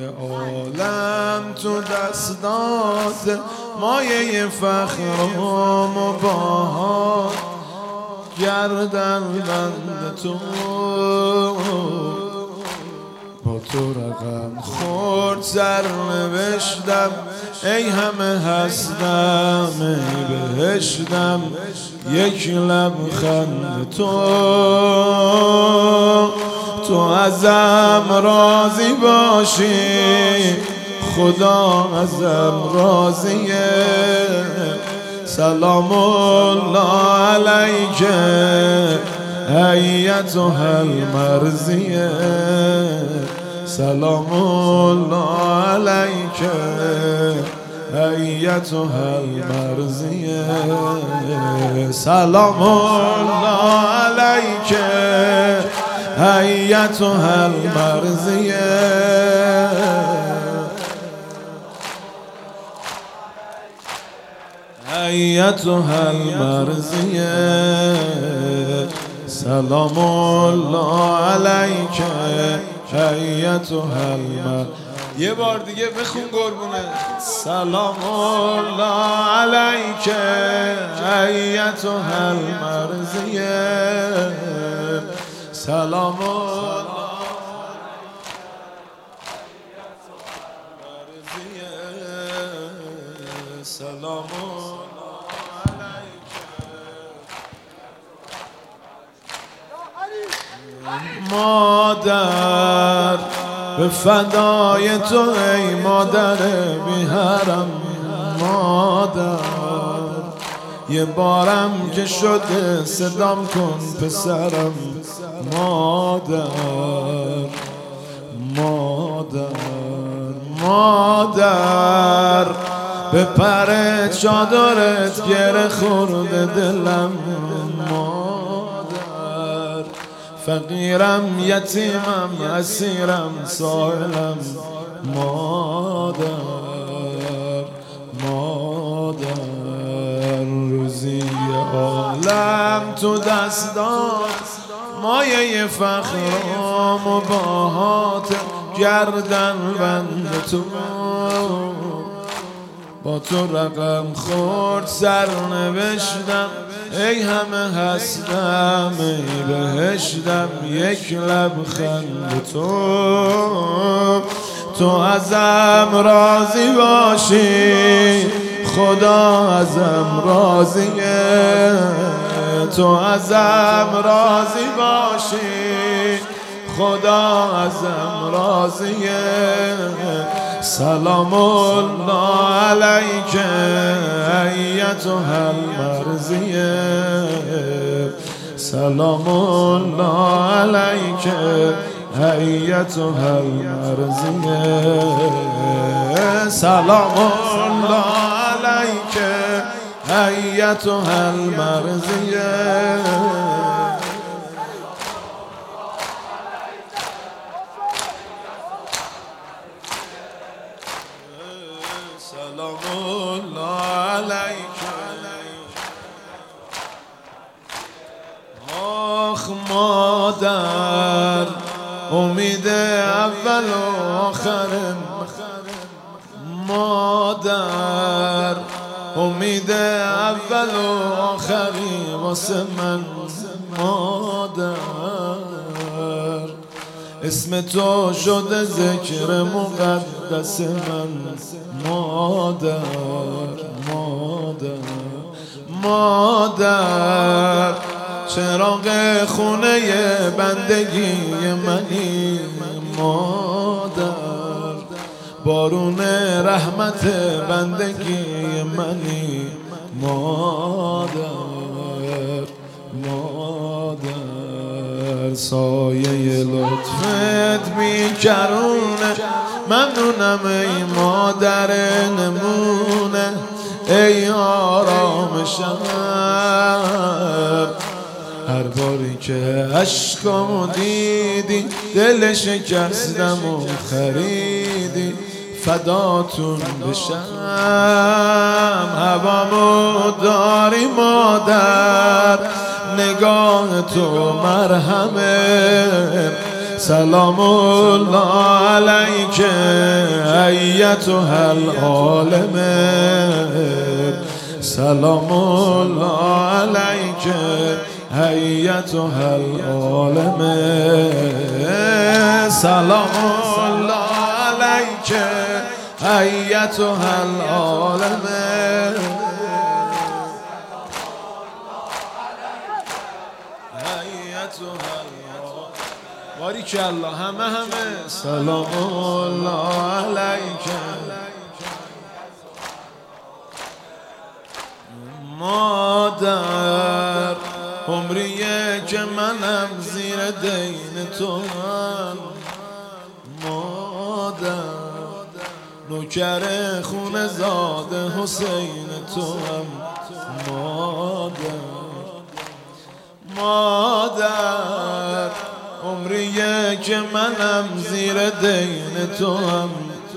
عالم تو دستات، مایه فخر و مباهات گردن بند تو. با تو رقم خورد سر نوشتم، ای همه هستم ای بهشتم، یک لبخند تو ازم راضی باشی، خدا ازم راضیه. سلام الله علیک ایتها المرضیه، سلام الله علیک ایتها المرضیه، سلام الله علیک ایتها المرضیه. ایتها المرضیه، سلام الله علیک ایتها المرضیه. یه بار دیگه بخون قربونه. سلام الله علیک ایتها المرضیه، سلام الله سلام مادر به فدای تو ای مادر بی حرم، مادر یه بارم که شده صدام کن پسرم، مادر مادر مادر به پر چادرت گره خورده دلم، مادر فقیرم یتیمم اسیرم سائلم، مادر مادر روزی عالم تو دستات، مایه فخر و مباهات گردن بند تو. با تو رقم خورد سر نوشتم، ای همه هستم ای بهشتم، یک لبخند تو ازم راضی باشی، خدا ازم راضیه. تو ازم راضی باشی، خدا ازم راضیه. سلام الله علیک ایتها المرضیه، سلام الله علیک ایتها المرضیه، سلام الله علیک ایتها المرضیه. سلام الله علیک. آخ مادر امید اول و آخرم، مادر امید اول و آخری واسه من، مادر اسم تو شده ذکر مقدس من، مادر مادر مادر چراغ خونه بندگی منی، مادر بارون رحمت بندگی منی، مادر مادر سایه لطفت بیکرونه، ممنونم ای مادر نمونه، ای آرامشم هر باری که عشقامو دیدی، دل شکستم و خریدی، فداتون بشم. هوامو داری مادر، نگاه تو مرهمه، سلام الله علیک ایتها العالمه سلام الله علیک ایتها العالمه سلام الله علیک ایتها العالمه باریکالله همه سلام الله علیک مادر عمریه که منم زیر دین تو هم مادر نوکر خون زاده حسین تو هم مادر عمریه که منم زیر دین تو هم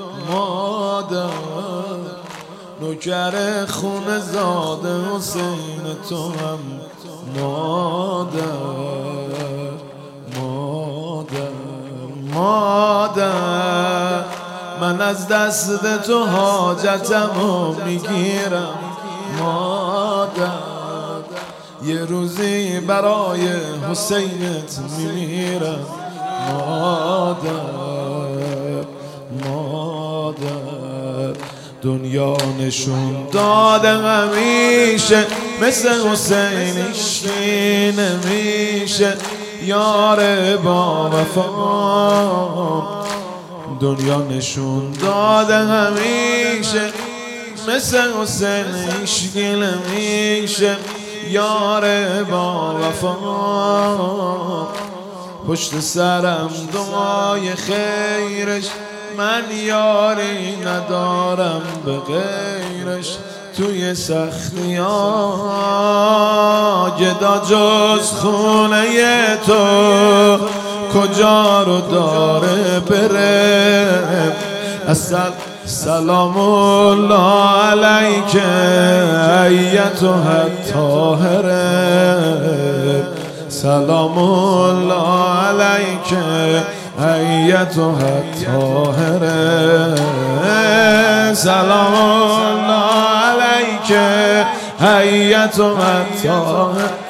مادر نوکر خون زاده حسین تو هم مادر من از دست تو حاجتمو میگیرم مادر یه روزی برای حسینت میمیرم مادر دنیا نشون داده همیشه مثل حسین هیچکی نمیشه یار با وفا دنیا نشون داده همیشه مثل حسین هیچکی نمیشه یار با وفا پشت سرم دعای خیرش من یاری ندارم به غیرش توی سختی ها گدا جز خونه تو کجا رو داره بره سلام الله علیک ایتها الطاهره سلام الله علیک ایتها الطاهره سلام الله علیک ایتها الطاهره